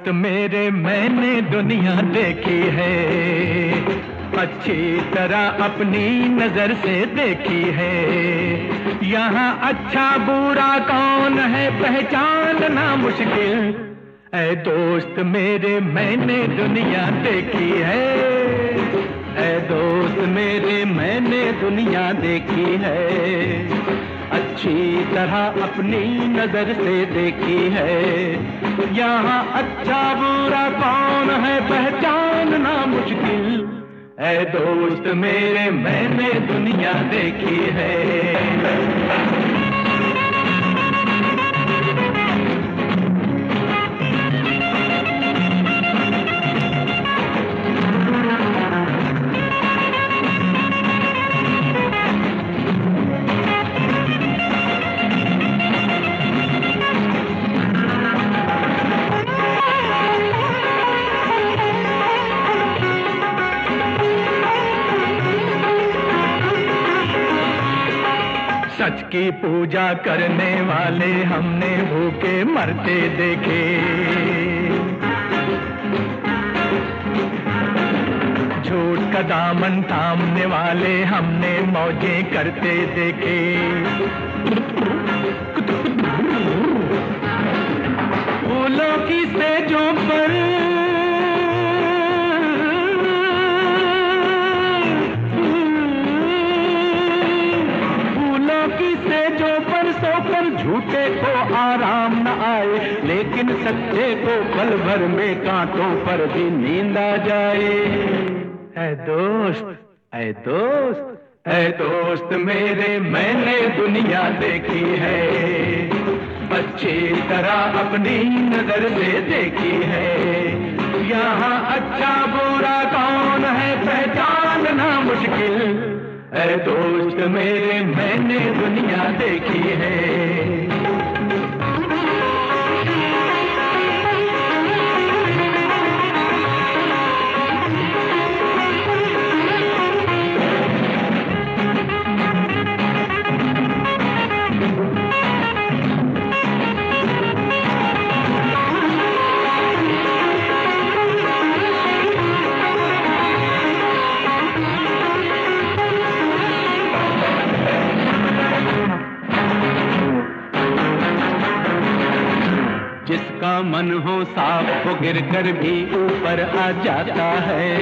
दोस्त मेरे मैंने दुनिया देखी है, अच्छी तरह अपनी नजर से देखी है। यहाँ अच्छा बुरा कौन है पहचानना मुश्किल। ऐ दोस्त मेरे मैंने दुनिया देखी है, ऐ दोस्त मेरे मैंने दुनिया देखी है। अच्छी तरह अपनी नजर से देखी है। यहाँ अच्छा बुरा कौन है पहचानना मुश्किल। ऐ दोस्त मेरे मैंने दुनिया देखी है। सच की पूजा करने वाले हमने भूखे मरते देखे, झूठ का दामन थामने वाले हमने मौजें करते देखे। फूलों की सेजों पर झूठे को आराम न आए, लेकिन सच्चे को पल भर में कांटों पर भी नींद आ जाए। ऐ दोस्त, ऐ दोस्त, ऐ दोस्त मेरे मैंने दुनिया देखी है, अच्छी तरह अपनी नजर से देखी है। यहाँ अच्छा बुरा कौन है पहचानना मुश्किल। ऐ दोस्त मेरे मैंने दुनिया देखी है। जिसका मन हो साफ वो गिरकर भी ऊपर आ जाता है।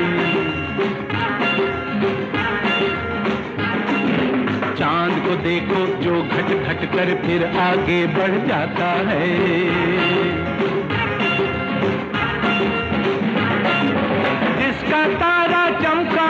चांद को देखो जो घट घट कर फिर आगे बढ़ जाता है। जिसका तारा चमका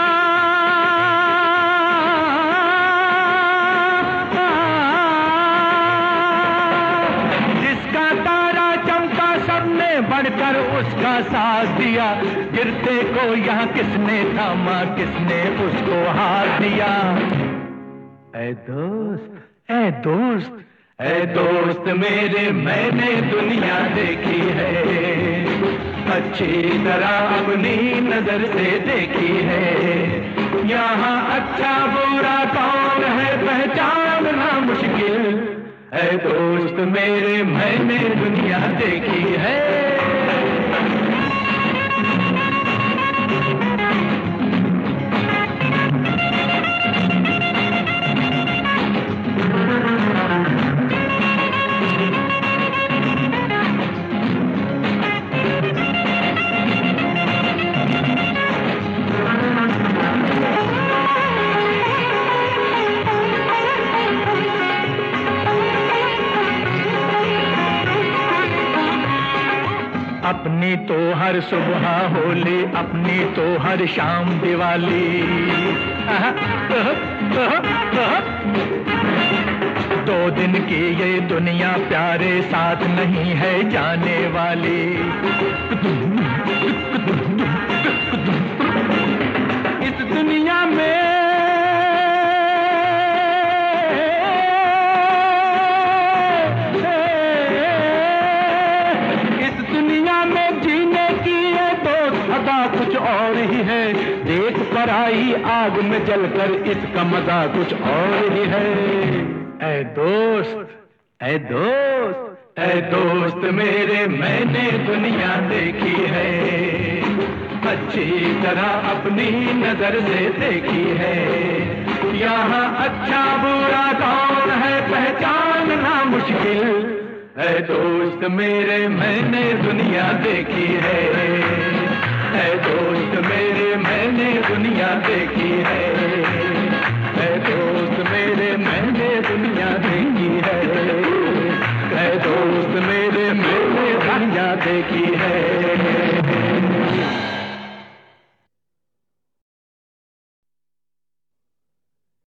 बढ़कर उसका साथ दिया, गिरते को यहाँ किसने थामा किसने उसको हाथ दिया। ऐ दोस्त, ऐ दोस्त, ऐ दोस्त मेरे मैंने दुनिया देखी है, अच्छी तरह अपनी नजर से देखी है। यहाँ अच्छा बुरा कौन है पहचानना मुश्किल। ऐ दोस्त मेरे मैंने दुनिया देखी है। अपनी तो हर सुबह होली, अपनी तो हर शाम दिवाली। 2 दिन की ये दुनिया प्यारे साथ नहीं है जाने वाली। इस दुनिया में कुछ और ही है, देख पर आई आग में जलकर इसका मजा कुछ और ही है। ऐ दोस्त, ऐ दोस्त, ऐ दोस्त मेरे मैंने दुनिया देखी है, अच्छी तरह अपनी नजर से देखी है। यहाँ अच्छा बुरा कौन है पहचानना मुश्किल, ऐ दोस्त मेरे मैंने दुनिया देखी है, ऐ दोस्त मेरे मैंने दुनिया देखी है, ऐ दोस्त मेरे मैंने दुनिया देखी है, ऐ दोस्त मेरे मैंने दुनिया देखी है।